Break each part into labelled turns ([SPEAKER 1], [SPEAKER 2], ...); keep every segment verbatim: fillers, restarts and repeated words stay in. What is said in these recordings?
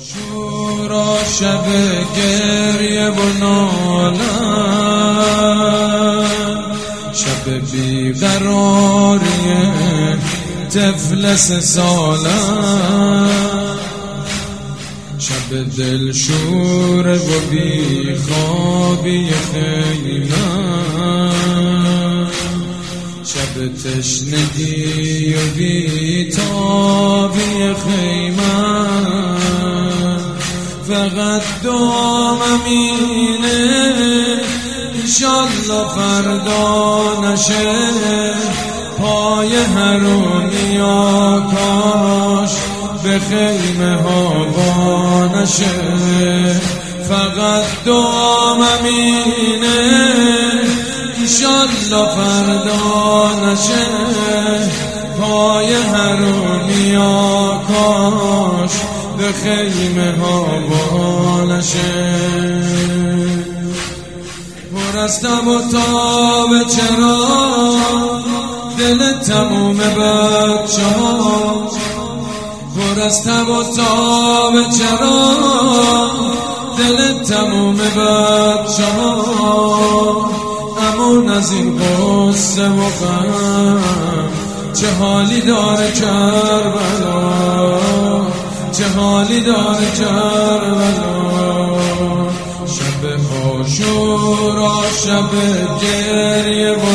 [SPEAKER 1] شورا شب گریه و نالم، شب بیقراری طفل سه سالم، شب دلشور و بیخوابی خیمم، شب تشنگی و بیتابی خیمم. فقط دعام اینه انشالله فردا نشه پای حرومیا کاش به خیمه ها وا نشه. فقط دعام اینه انشالله فردا نشه پای حرومیا کاش به خیمه ها وا نشه. پر از تب و تاب چرا دل تموم بچه ها، پر از تب و تاب چرا دل تموم بچه ها. امون از این قصه و غم چه حالی داره کربلا، چه حالی داره کربلا. شب عاشورا شب گریه و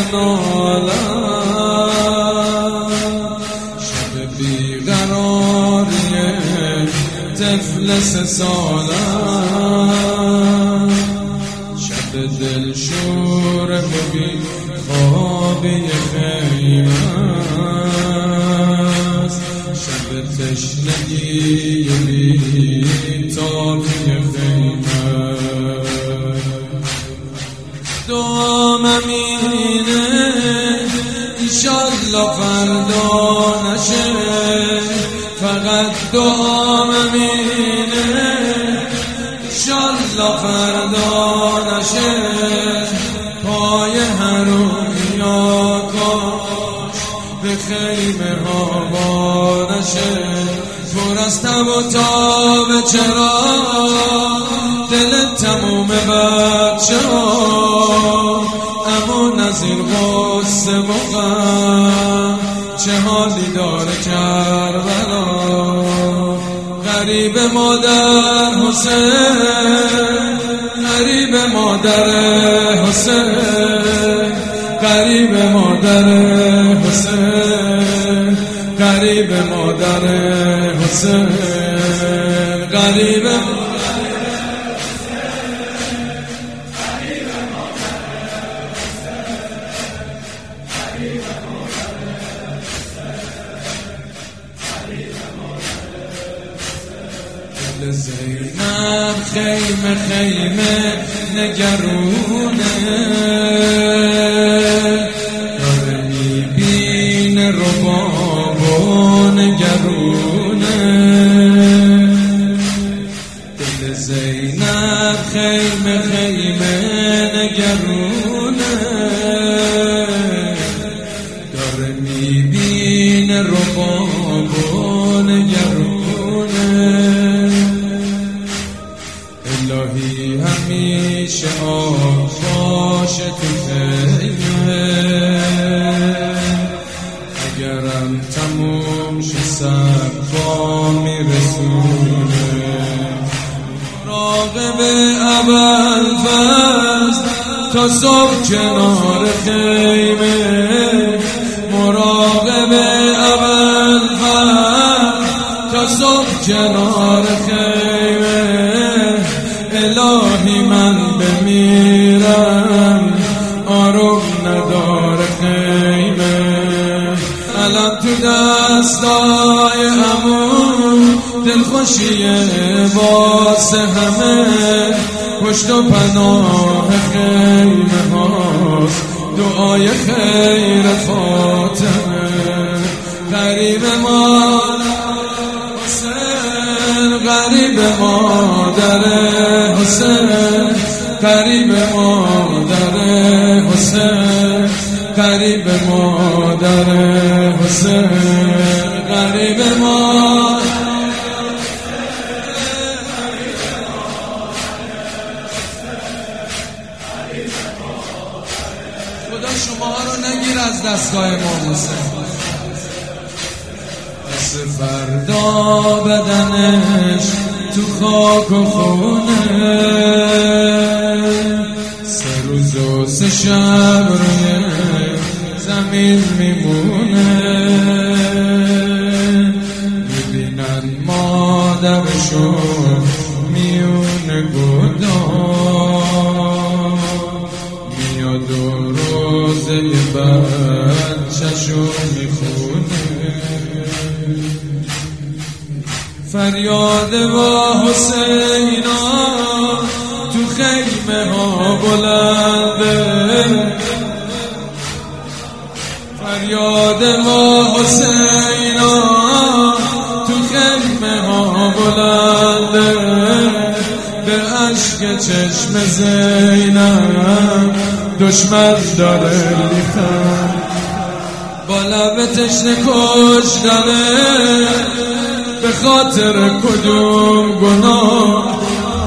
[SPEAKER 1] نالم، شب بیقراری طفل سه سالم، شب دلشور و بیخوابی خیمم، شب تشنگی و بیتابی خیمم. دعام اینه انشالله فردا نشه، فقط دعام اینه انشالله فردا نشه پای حرومیا کاش به خیمه ها وا نشه. پر از تب و تاب چرا دل تموم بچه ها، امون از این غصه و غم چه حالی داره کربلا. غریب مادر حسین، غریب مادر حسین، غریب مادر حسین، غریب مادر حسین، غریب زینب خیمه خیمه نگرونه، داره میبینه رباب و نگرونه. دل زینب خیمه خیمه نگرونه، داره میبینه رباب و نگرونه. الهی همیشه آب باشه تو خیمه، اگرم تموم شه صفا میرسونه. مراقب ابوالفضل تا صبح کنار خیمه، مراقب ابوالفضل تا صبح کنار خیمه. الهی من بمیرم آروم نداره خیمه، الان تو دستای عمو دلخوشیه واسه همه. پشت و پناه خیمه هاست دعای خیر فاطمه. غریب مادر حسین، غریب مادر حسین، غریب مادر حسین، غریب مادر حسین، غریب مادر از دستگاه امام حسین. پس فردا بدنش تو خاک و خونه، سه روز و سه شب روی زمین میمونه. میبینن مادرشون میونه گدام، میاد و روزه بچه‌شون میخونه. فریاد با حسینا تو خیمه ها بلنده، فریاد با حسینا تو خیمه ها بلنده. به عشق چشم زینب دشمن داره میخند، با لب تشنه کشتنه به خاطر کدوم گناه،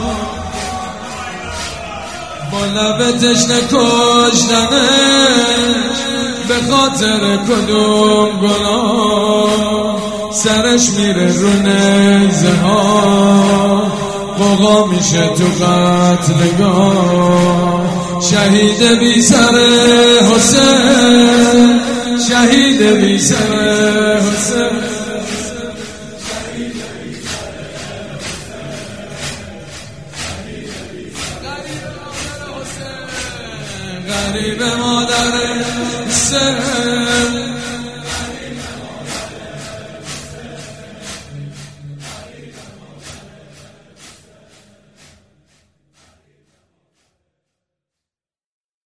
[SPEAKER 1] با لب تشنه کشتنه به خاطر کدوم گناه. سرش میره رو نیزه ها، قوقا میشه تو قتلگاه. شهید بی سر حسین، شهید بی سر حسین، غریب مادر حسین.